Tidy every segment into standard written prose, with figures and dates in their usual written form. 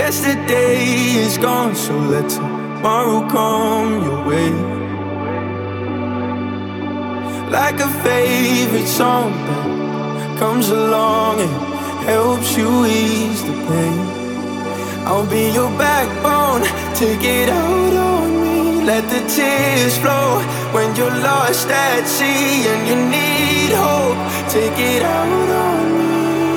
Yesterday is gone, so let tomorrow come your way. Like a favorite song that comes along and helps you ease the pain. I'll be your backbone, take it out on me. Let the tears flow when you're lost at sea and you need hope. Take it out on me.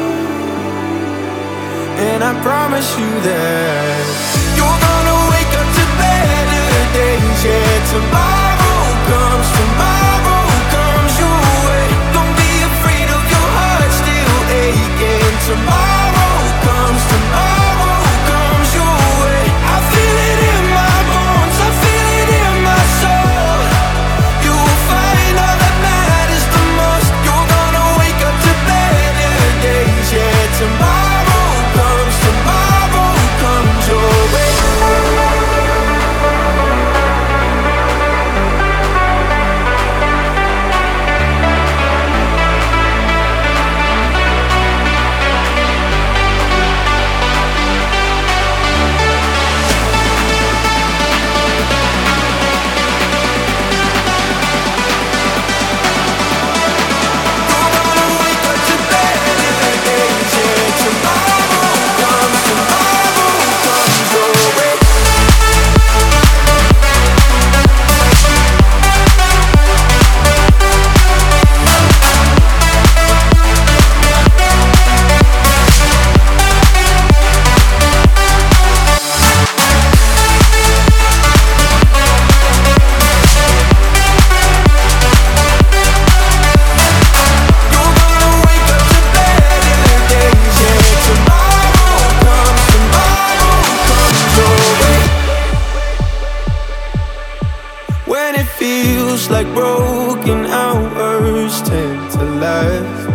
And I promise you that you're gonna wake up to better days. Yeah, tomorrow comes your way. Don't be afraid of your heart still aching. Tomorrow comes your way. I feel it in my bones, I feel it in my soul. You will find all that matters the most. You're gonna wake up to better days. Yeah, tomorrow comes your way. When it feels like broken hours tend to last,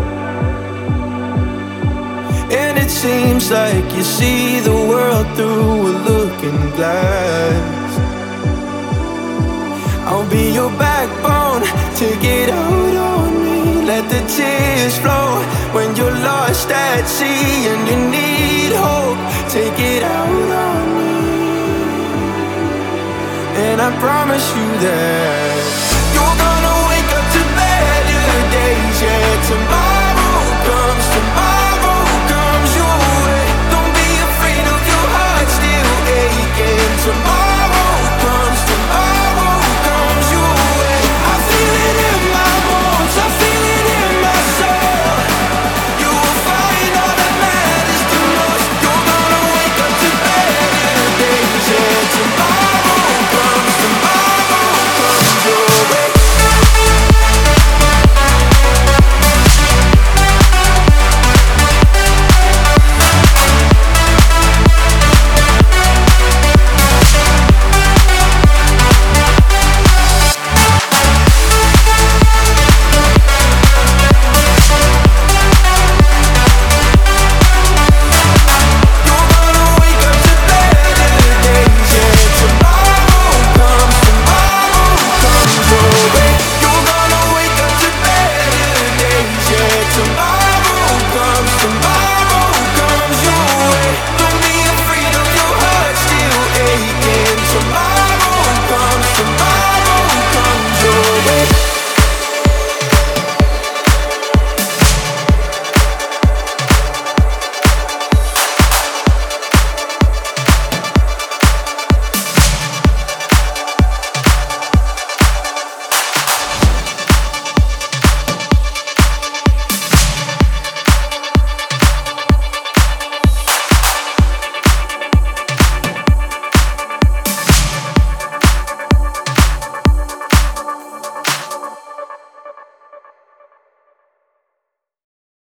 and it seems like you see the world through a looking glass, I'll be your backbone, take it out on me. Let the tears flow when you're lost at sea and you need hope. Take it out on me. And I promise you that